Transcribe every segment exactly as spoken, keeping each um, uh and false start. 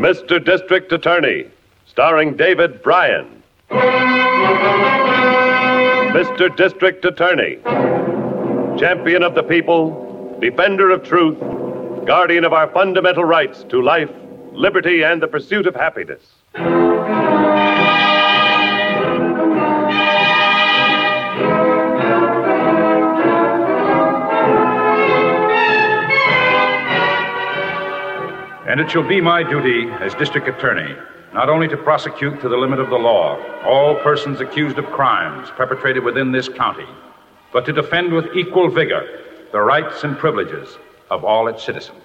Mister District Attorney, starring David Bryan. Mister District Attorney, champion of the people, defender of truth, guardian of our fundamental rights to life, liberty, and the pursuit of happiness. And it shall be my duty as district attorney not only to prosecute to the limit of the law all persons accused of crimes perpetrated within this county, but to defend with equal vigor the rights and privileges of all its citizens.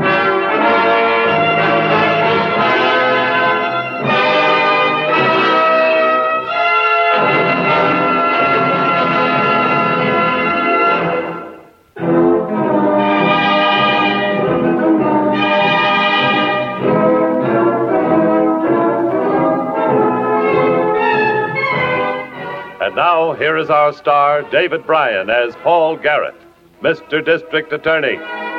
And now, here is our star, David Bryan, as Paul Garrett, Mister District Attorney.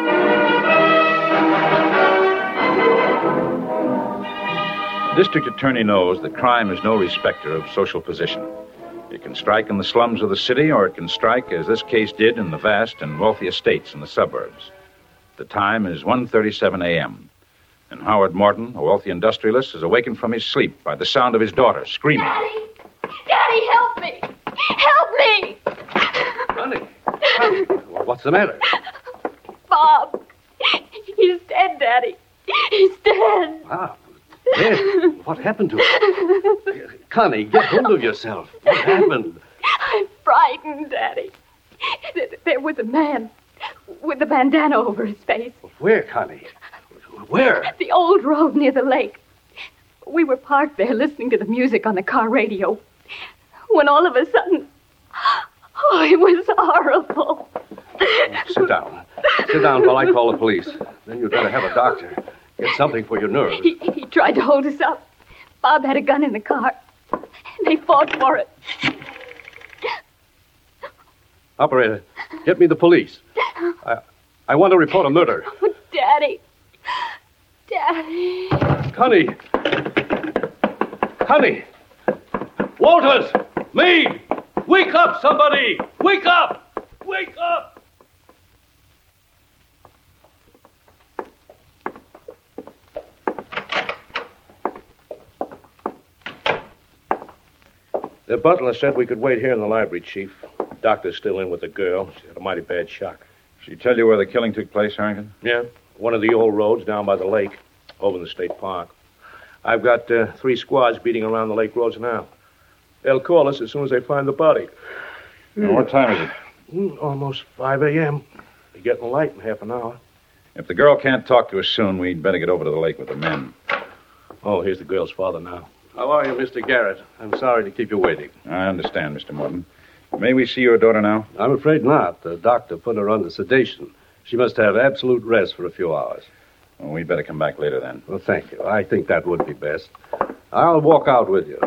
The district attorney knows that crime is no respecter of social position. It can strike in the slums of the city, or it can strike, as this case did, in the vast and wealthy estates in the suburbs. The time is one thirty-seven a.m., and Howard Morton, a wealthy industrialist, is awakened from his sleep by the sound of his daughter screaming. Daddy! Daddy, help me! Help me! Honey, honey, well, what's the matter? Bob. He's dead, Daddy. He's dead. Wow. Dead? What happened to him? Connie, get hold of yourself. What happened? I'm frightened, Daddy. There was a man with a bandana over his face. Where, Connie? Where? The old road near the lake. We were parked there listening to the music on the car radio when all of a sudden... Oh, it was horrible. Oh, sit down. Sit down while I call the police. Then you'd better have a doctor. Get something for your nerves. He, he tried to hold us up. Bob had a gun in the car. They fought for it. Operator, get me the police. I, I want to report a murder. Oh, Daddy. Daddy. Connie. Connie. Walters. Meade. Wake up, somebody. Wake up. Wake up. The butler said we could wait here in the library, Chief. Doctor's still in with the girl. She had a mighty bad shock. She tell you where the killing took place, Harrington? Yeah, one of the old roads down by the lake, over in the state park. I've got uh, three squads beating around the lake roads now. They'll call us as soon as they find the body. Now, what time is it? Mm, almost five a.m. They're getting light in half an hour. If the girl can't talk to us soon, we'd better get over to the lake with the men. Oh, here's the girl's father now. How are you, Mister Garrett? I'm sorry to keep you waiting. I understand, Mister Morton. May we see your daughter now? I'm afraid not. The doctor put her under sedation. She must have absolute rest for a few hours. Well, we'd better come back later then. Well, thank you. I think that would be best. I'll walk out with you.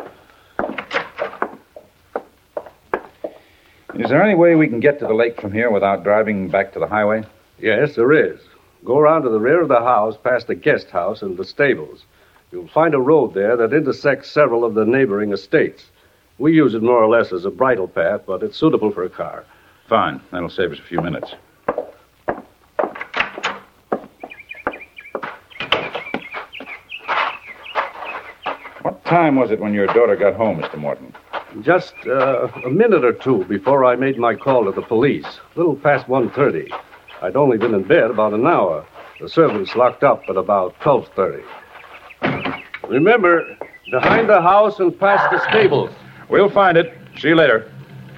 Is there any way we can get to the lake from here without driving back to the highway? Yes, there is. Go around to the rear of the house, past the guest house and the stables. You'll find a road there that intersects several of the neighboring estates. We use it more or less as a bridle path, but it's suitable for a car. Fine. That'll save us a few minutes. What time was it when your daughter got home, Mister Morton? Just uh, a minute or two before I made my call to the police. A little past one thirty. I'd only been in bed about an hour. The servants locked up at about twelve thirty. Remember, behind the house and past the stables. We'll find it. See you later.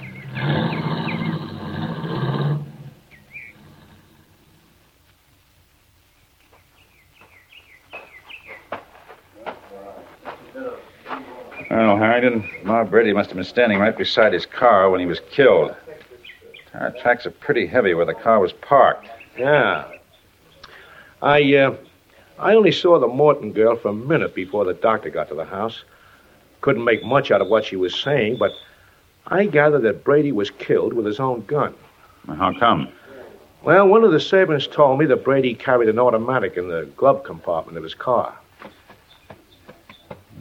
Well, Harrington, Ma Brady must have been standing right beside his car when he was killed. Our tracks are pretty heavy where the car was parked. Yeah. I, uh, I only saw the Morton girl for a minute before the doctor got to the house. Couldn't make much out of what she was saying, but I gathered that Brady was killed with his own gun. How come? Well, one of the servants told me that Brady carried an automatic in the glove compartment of his car.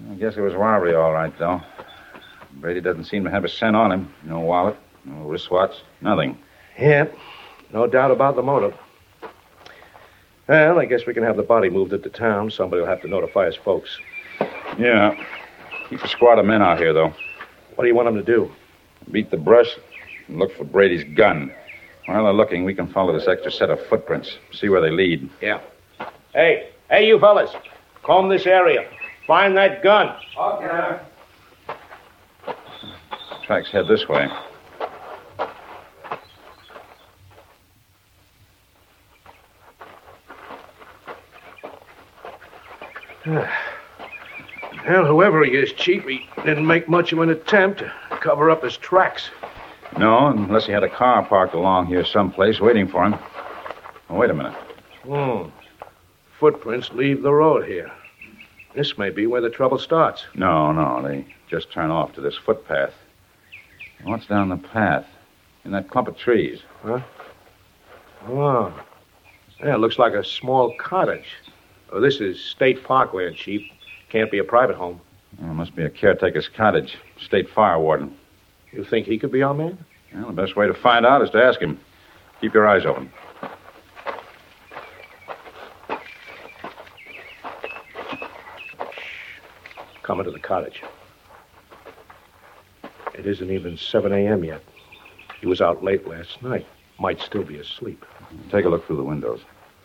I guess it was robbery, all right, though. Brady doesn't seem to have a cent on him. No wallet, no wristwatch, nothing. Yeah, no doubt about the motive. Well, I guess we can have the body moved into town. Somebody will have to notify his folks. Yeah. Keep a squad of men out here, though. What do you want them to do? Beat the brush and look for Brady's gun. While they're looking, we can follow this extra set of footprints, see where they lead. Yeah. Hey, hey, you fellas. Comb this area. Find that gun. Okay. Tracks head this way. Well, whoever he is, Chief, he didn't make much of an attempt to cover up his tracks. No, unless he had a car parked along here someplace waiting for him. Oh, wait a minute. Hmm. Footprints leave the road here. This may be where the trouble starts. No, no, they just turn off to this footpath. What's down the path? In that clump of trees. Huh? Oh. Yeah, it looks like a small cottage. Oh, this is State Parkland, Chief. Can't be a private home. Well, it must be a caretaker's cottage. State fire warden. You think he could be our man? Well, the best way to find out is to ask him. Keep your eyes open. Coming to the cottage. It isn't even seven a.m. yet. He was out late last night. Might still be asleep. Take a look through the windows.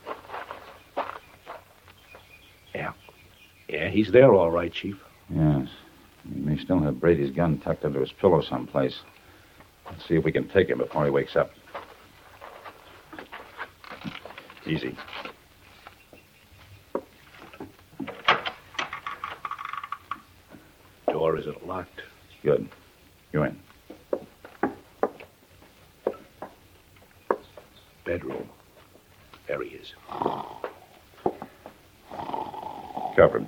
Yeah. Yeah, he's there all right, Chief. Yes. He may still have Brady's gun tucked under his pillow someplace. Let's see if we can take him before he wakes up. Easy. Door isn't locked. Good. You in. Bedroom. There he is. Covered.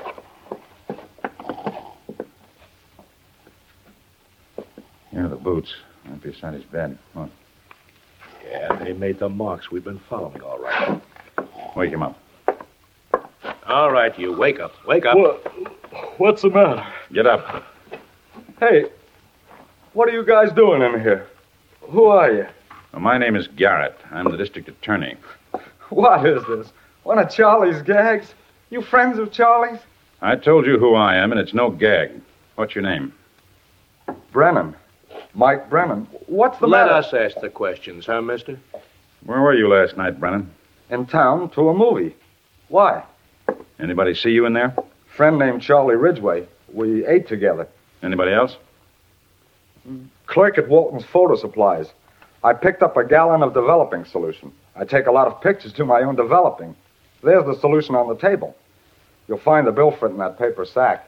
Here are the boots. Right beside his bed. Look. Yeah, they made the marks we've been following, all right. Wake him up. All right, you. Wake up. Wake up. What, what's the matter? Get up. Hey, what are you guys doing in here? Who are you? Well, my name is Garrett. I'm the district attorney. What is this? One of Charlie's gags? You friends of Charlie's? I told you who I am, and it's no gag. What's your name? Brennan. Mike Brennan. What's the Let matter? us ask the questions, huh, mister? Where were you last night, Brennan? In town to a movie. Why? Anybody see you in there? Friend named Charlie Ridgway. We ate together. Anybody else? Clerk at Walton's Photo Supplies. I picked up a gallon of developing solution. I take a lot of pictures to my own developing. There's the solution on the table. You'll find the bill for it in that paper sack.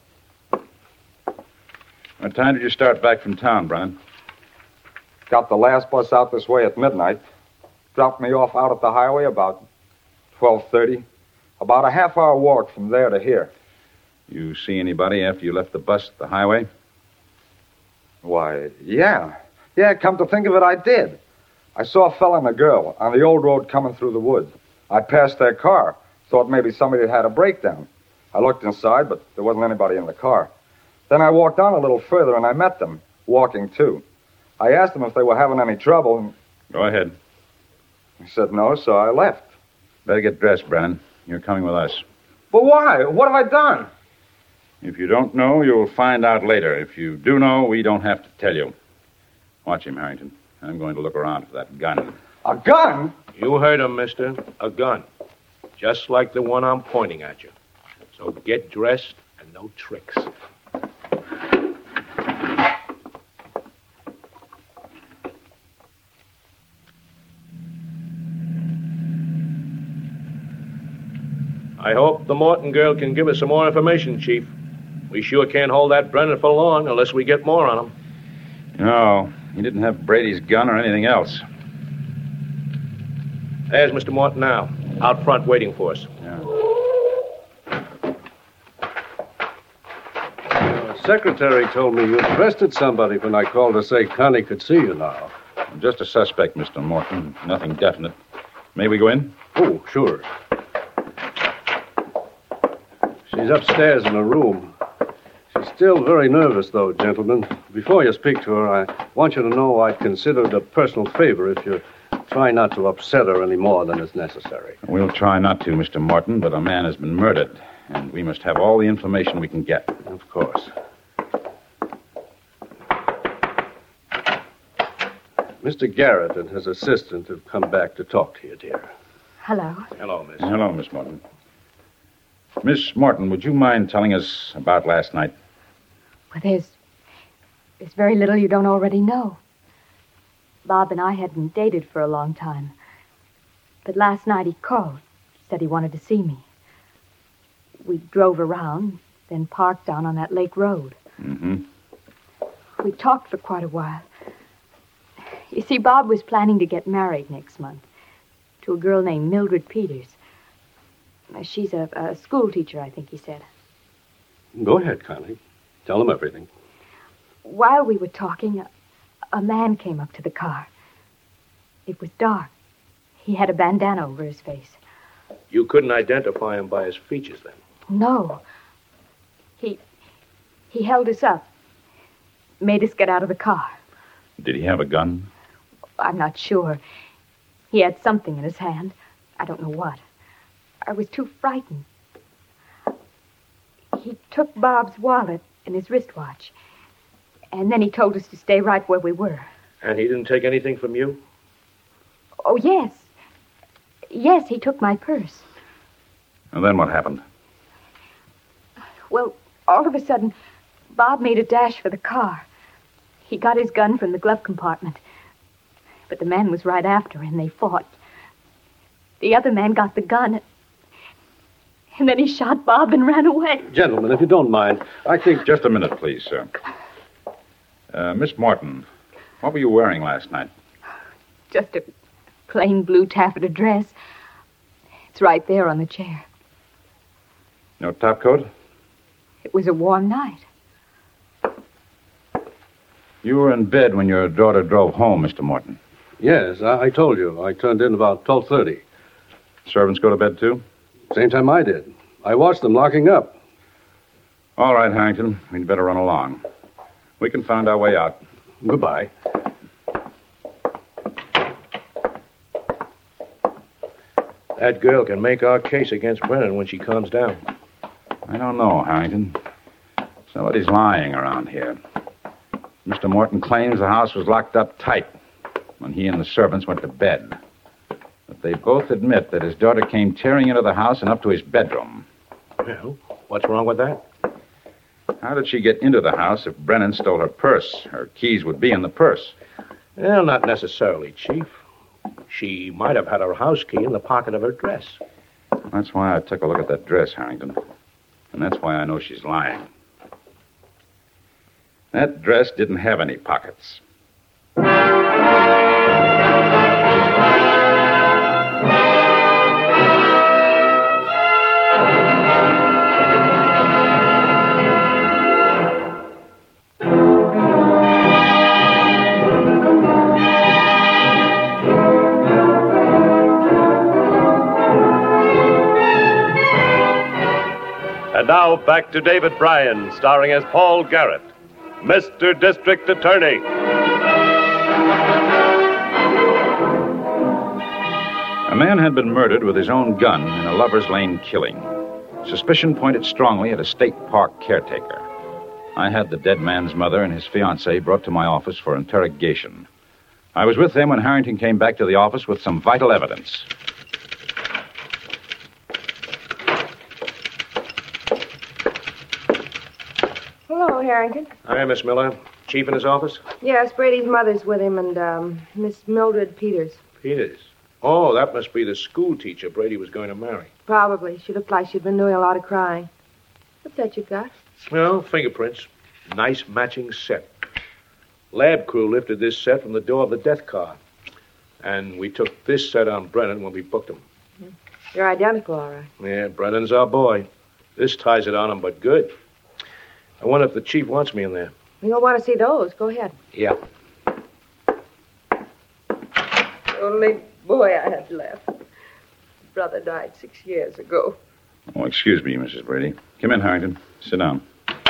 What time did you start back from town, Brennan? Got the last bus out this way at midnight. Dropped me off out at the highway about twelve thirty. About a half-hour walk from there to here. You see anybody after you left the bus at the highway? Why, yeah. Yeah, come to think of it, I did. I saw a fella and a girl on the old road coming through the woods. I passed their car. Thought maybe somebody had had a breakdown. I looked inside, but there wasn't anybody in the car. Then I walked on a little further, and I met them, walking too. I asked them if they were having any trouble, and Go ahead. they said no, so I left. Better get dressed, Brennan. You're coming with us. But why? What have I done? If you don't know, you'll find out later. If you do know, we don't have to tell you. Watch him, Harrington. I'm going to look around for that gun. A gun? You heard him, mister. A gun. Just like the one I'm pointing at you. So get dressed and no tricks. I hope the Morton girl can give us some more information, Chief. We sure can't hold that Brennan for long unless we get more on him. No, he didn't have Brady's gun or anything else. There's Mister Morton now, out front waiting for us. Yeah. Uh, secretary told me you'd arrested somebody when I called to say Connie could see you now. Just a suspect, Mister Morton. Nothing definite. May we go in? Oh, sure. She's upstairs in her room. She's still very nervous, though, gentlemen. Before you speak to her, I want you to know I'd consider it a personal favor if you try not to upset her any more than is necessary. We'll try not to, Mister Morton, but a man has been murdered, and we must have all the information we can get. Of course. Mister Garrett and his assistant have come back to talk to you, dear. Hello. Hello, miss. Hello, Miss Morton. Miss Morton, would you mind telling us about last night? Well, there's, there's very little you don't already know. Bob and I hadn't dated for a long time. But last night he called, said he wanted to see me. We drove around, then parked down on that lake road. Mm-hmm. We talked for quite a while. You see, Bob was planning to get married next month to a girl named Mildred Peters. She's a, a school teacher, I think he said. Go ahead, Connie. Tell them everything. While we were talking, a, a man came up to the car. It was dark. He had a bandana over his face. You couldn't identify him by his features, then? No. He, he held us up, made us get out of the car. Did he have a gun? I'm not sure. He had something in his hand. I don't know what. I was too frightened. He took Bob's wallet and his wristwatch. And then he told us to stay right where we were. And he didn't take anything from you? Oh, yes. Yes, he took my purse. And then what happened? Well, all of a sudden, Bob made a dash for the car. He got his gun from the glove compartment. But the man was right after him. They fought. The other man got the gun. And then he shot Bob and ran away. Gentlemen, if you don't mind, I think... Just a minute, please, sir. Uh, Miss Morton, what were you wearing last night? Just a plain blue taffeta dress. It's right there on the chair. No topcoat? It was a warm night. You were in bed when your daughter drove home, Mister Morton. Yes, I, I told you. I turned in about twelve thirty. Servants go to bed, too? Same time I did. I watched them locking up. All right, Harrington. We'd better run along. We can find our way out. Goodbye. That girl can make our case against Brennan when she calms down. I don't know, Harrington. Somebody's lying around here. Mister Morton claims the house was locked up tight when he and the servants went to bed. But they both admit that his daughter came tearing into the house and up to his bedroom. Well, what's wrong with that? How did she get into the house if Brennan stole her purse? Her keys would be in the purse. Well, not necessarily, Chief. She might have had her house key in the pocket of her dress. That's why I took a look at that dress, Harrington. And that's why I know she's lying. That dress didn't have any pockets. And now back to David Bryan, starring as Paul Garrett, Mister District Attorney. A man had been murdered with his own gun in a Lover's Lane killing. Suspicion pointed strongly at a state park caretaker. I had the dead man's mother and his fiancée brought to my office for interrogation. I was with them when Harrington came back to the office with some vital evidence. Hello, Harrington. Hi, Miss Miller. Chief in his office? Yes, Brady's mother's with him, and um, Miss Mildred Peters. Peters. Oh, that must be the school teacher Brady was going to marry. Probably. She looked like she'd been doing a lot of crying. What's that you got? Well, fingerprints. Nice matching set. Lab crew lifted this set from the door of the death car. And we took this set on Brennan when we booked him. You're identical, all right. Yeah, Brennan's our boy. This ties it on him, but good. I wonder if the chief wants me in there. You'll want to see those. Go ahead. Yeah. Only boy I had left. Brother died six years ago. Oh, excuse me, Missus Brady. Come in, Harrington. Sit down.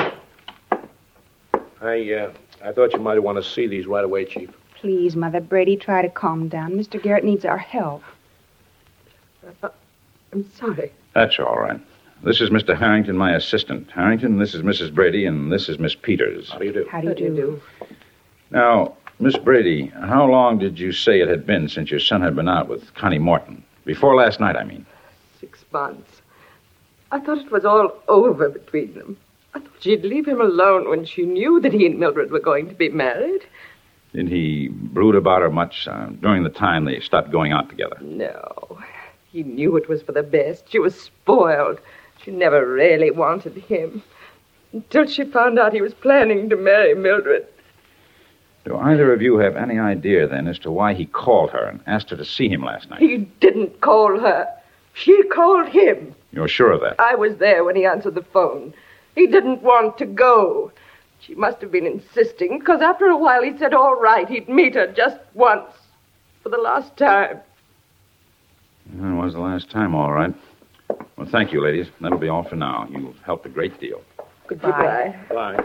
I, uh, I thought you might want to see these right away, Chief. Please, Mother Brady, try to calm down. Mister Garrett needs our help. Uh, I'm sorry. That's all right. This is Mister Harrington, my assistant. Harrington, this is Missus Brady, and this is Miss Peters. How do you do? How do you do? Now, Miss Brady, how long did you say it had been since your son had been out with Connie Morton? Before last night, I mean. Six months. I thought it was all over between them. I thought she'd leave him alone when she knew that he and Mildred were going to be married. Did he brood about her much uh, during the time they stopped going out together? No. He knew it was for the best. She was spoiled. She never really wanted him. Until she found out he was planning to marry Mildred. Do either of you have any idea, then, as to why he called her and asked her to see him last night? He didn't call her. She called him. You're sure of that? I was there when he answered the phone. He didn't want to go. She must have been insisting, because after a while he said all right, he'd meet her just once. For the last time. Well, it was the last time, all right. Well, thank you, ladies. That'll be all for now. You've helped a great deal. Goodbye. Bye.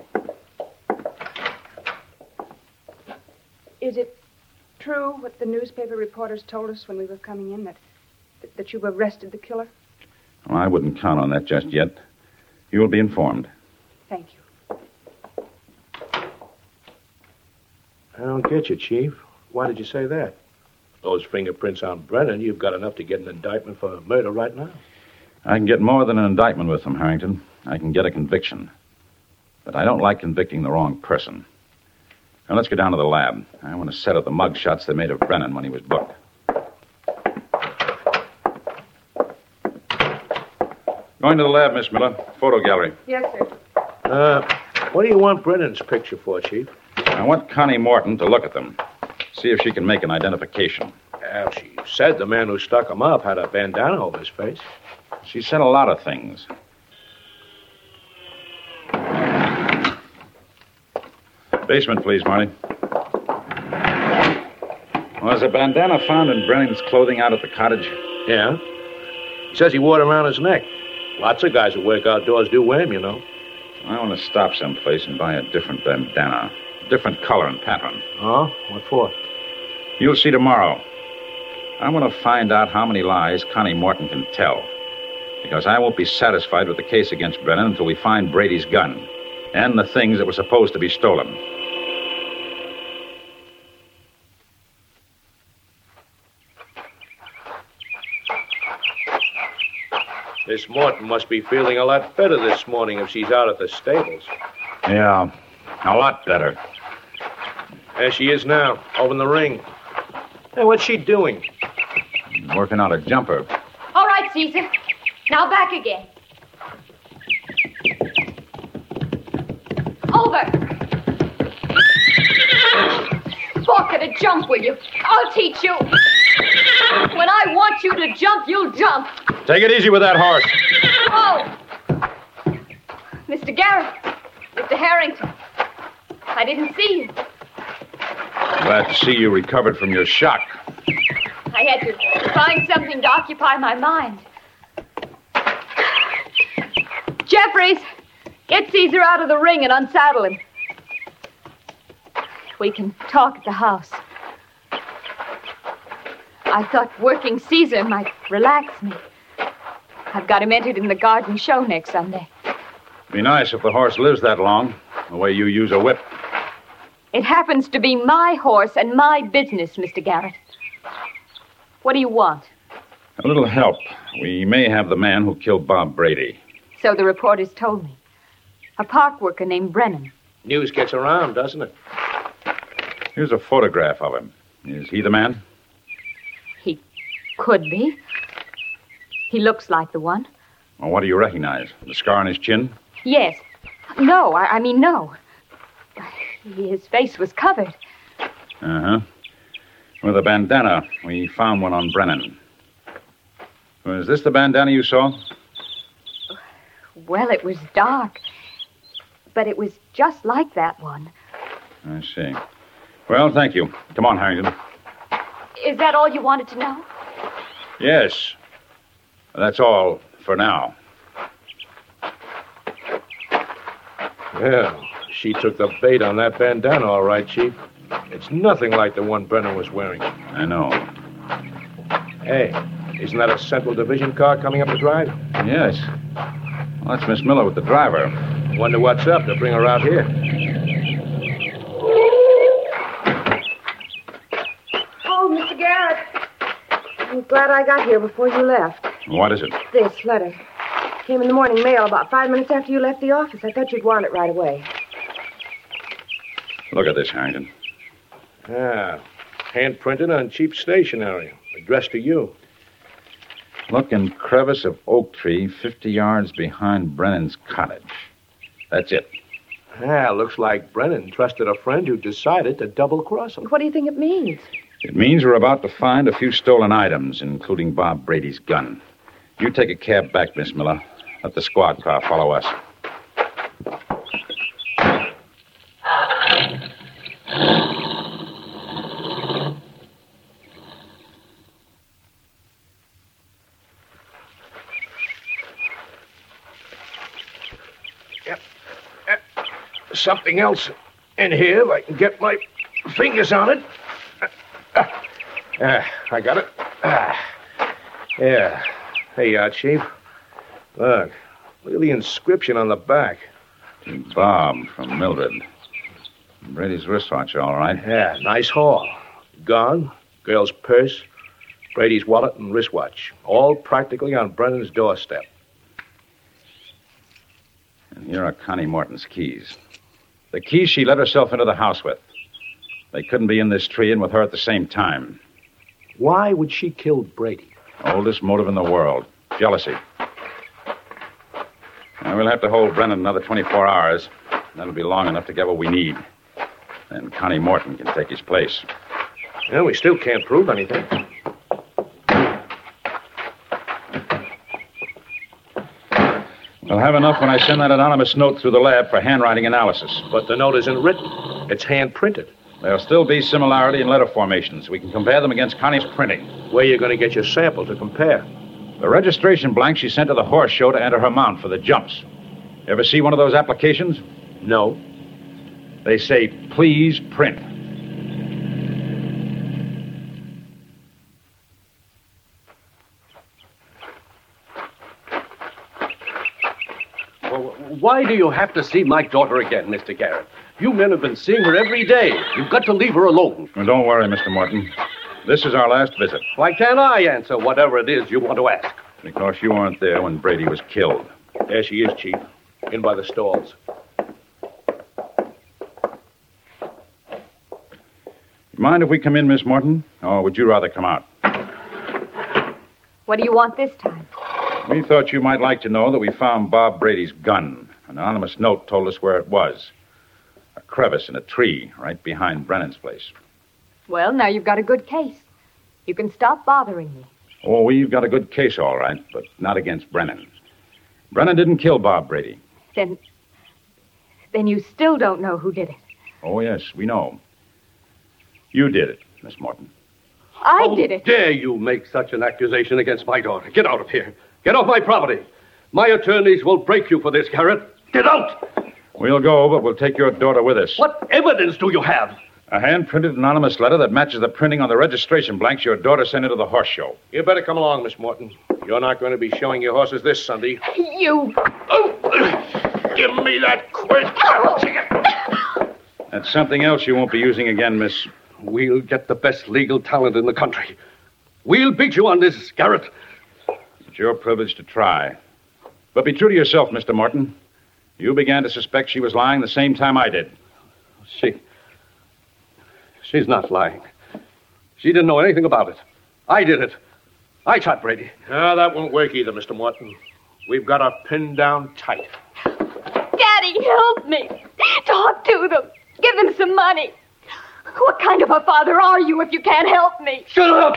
Is it true what the newspaper reporters told us when we were coming in, that that, that you've arrested the killer? Well, I wouldn't count on that just yet. You will be informed. Thank you. I don't get you, Chief. Why did you say that? Those fingerprints on Brennan, you've got enough to get an indictment for murder right now. I can get more than an indictment with them, Harrington. I can get a conviction. But I don't like convicting the wrong person. Now, let's go down to the lab. I want to set up the mug shots they made of Brennan when he was booked. Going to the lab, Miss Miller. Photo gallery. Yes, sir. Uh, what do you want Brennan's picture for, Chief? I want Connie Morton to look at them. See if she can make an identification. Well, she said the man who stuck him up had a bandana over his face. She said a lot of things. Basement, please, Marty. Was a bandana found in Brennan's clothing out at the cottage? Yeah. He says he wore it around his neck. Lots of guys who work outdoors do wear him, you know. I want to stop someplace and buy a different bandana. Different color and pattern. Oh? What for? You'll see tomorrow. I want to find out how many lies Connie Morton can tell. Because I won't be satisfied with the case against Brennan until we find Brady's gun and the things that were supposed to be stolen. Miss Morton must be feeling a lot better this morning if she's out at the stables. Yeah, a lot better. There she is now, over in the ring. Hey, what's she doing? Working out a jumper. All right, Caesar. Now back again. Over. Walk at a jump, will you? I'll teach you. When I want you to jump, you'll jump. Take it easy with that horse. Oh. Mister Garrett. Mister Harrington. I didn't see you. Glad to see you recovered from your shock. I had to find something to occupy my mind. Jeffries, get Caesar out of the ring and unsaddle him. We can talk at the house. I thought working Caesar might relax me. I've got him entered in the garden show next Sunday. Be nice if the horse lives that long, the way you use a whip. It happens to be my horse and my business, Mister Garrett. What do you want? A little help. We may have the man who killed Bob Brady. So the reporters told me. A park worker named Brennan. News gets around, doesn't it? Here's a photograph of him. Is he the man? He could be. He looks like the one. Well, what do you recognize? The scar on his chin? Yes. No, I, I mean no. His face was covered. Uh-huh. With a bandana, we found one on Brennan. Was this the bandana you saw? Well, it was dark. But it was just like that one. I see. Well, thank you. Come on, Harrington. Is that all you wanted to know? Yes. That's all For now. Well, she took the bait on that bandana, all right, Chief. It's nothing like the one Brennan was wearing. I know. Hey, isn't that a Central Division car coming up the drive? Yes. Well, that's Miss Miller with the driver. Wonder what's up to bring her out here. Oh, Mister Garrett. I'm glad I got here before you left. What is it? This letter. Came in the morning mail about five minutes after you left the office. I thought you'd want it right away. Look at this, Harrington. Ah, hand-printed on cheap stationery. Addressed to you. Look in crevice of oak tree fifty yards behind Brennan's cottage. That's it. Ah, looks like Brennan trusted a friend who decided to double-cross him. What do you think it means? It means we're about to find a few stolen items, including Bob Brady's gun. You take a cab back, Miss Miller. Let the squad car follow us. Yep. Yep. Something else in here if I can get my fingers on it. Ah, I got it. Ah, yeah. Hey, uh, Chief. Look. Look at the inscription on the back. To Bob from Mildred. Brady's wristwatch, all right. Yeah, nice haul. Gone, girl's purse, Brady's wallet and wristwatch. All practically on Brennan's doorstep. And here are Connie Morton's keys. The keys she let herself into the house with. They couldn't be in this tree and with her at the same time. Why would she kill Brady? Oldest motive in the world. Jealousy. Now, we'll have to hold Brennan another twenty-four hours. That'll be long enough to get what we need. Then Connie Morton can take his place. Well, we still can't prove anything. We'll have enough when I send that anonymous note through the lab for handwriting analysis. But the note isn't written. It's hand-printed. There'll still be similarity in letter formations. We can compare them against Connie's printing. Where are you going to get your sample to compare? The registration blank she sent to the horse show to enter her mount for the jumps. Ever see one of those applications? No. They say, please print. Well, why do you have to see my daughter again, Mister Garrett? You men have been seeing her every day. You've got to leave her alone. Well, don't worry, Mister Morton. This is our last visit. Why can't I answer whatever it is you want to ask? Because you weren't there when Brady was killed. There she is, Chief. In by the stalls. Mind if we come in, Miss Morton? Or would you rather come out? What do you want this time? We thought you might like to know that we found Bob Brady's gun. An anonymous note told us where it was. A crevice in a tree right behind Brennan's place. Well, now you've got a good case. You can stop bothering me. Oh, we've got a good case, all right, but not against Brennan. Brennan didn't kill Bob Brady. Then... Then you still don't know who did it. Oh, yes, we know. You did it, Miss Morton. I How did it. dare you make such an accusation against my daughter? Get out of here. Get off my property. My attorneys will break you for this, Garrett. Get out! We'll go, but we'll take your daughter with us. What evidence do you have? A hand-printed anonymous letter that matches the printing on the registration blanks your daughter sent into the horse show. You better come along, Miss Morton. You're not going to be showing your horses this Sunday. You... Oh! Give me that quirt. That's something else you won't be using again, Miss... We'll get the best legal talent in the country. We'll beat you on this, Garrett. It's your privilege to try. But be true to yourself, Mister Morton. You began to suspect she was lying the same time I did. She... She's not lying. She didn't know anything about it. I did it. I shot Brady. No, that won't work either, Mister Morton. We've got her pinned down tight. Daddy, help me. Talk to them. Give them some money. What kind of a father are you if you can't help me? Shut up!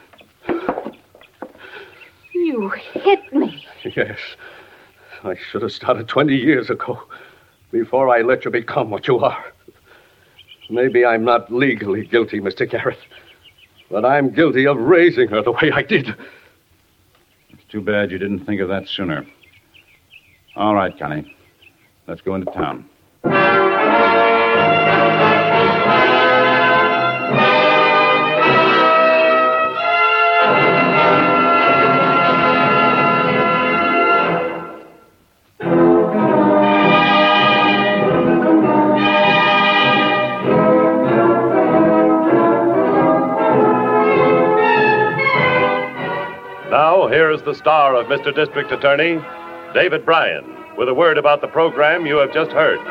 You hit me. Yes. I should have started twenty years ago, before I let you become what you are. Maybe I'm not legally guilty, Mister Garrett, but I'm guilty of raising her the way I did. Too bad you didn't think of that sooner. All right, Connie. Let's go into town. Now, here's the star of Mister District Attorney, David Bryan, with a word about the program you have just heard.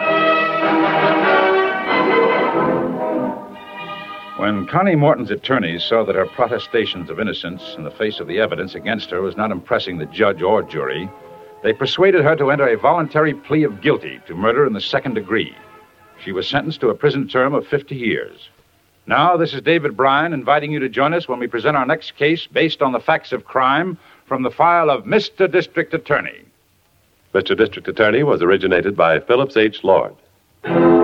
When Connie Morton's attorneys saw that her protestations of innocence in the face of the evidence against her was not impressing the judge or jury, they persuaded her to enter a voluntary plea of guilty to murder in the second degree. She was sentenced to a prison term of fifty years. Now, this is David Bryan inviting you to join us when we present our next case based on the facts of crime from the file of Mister District Attorney. Mister District Attorney was originated by Phillips H. Lord.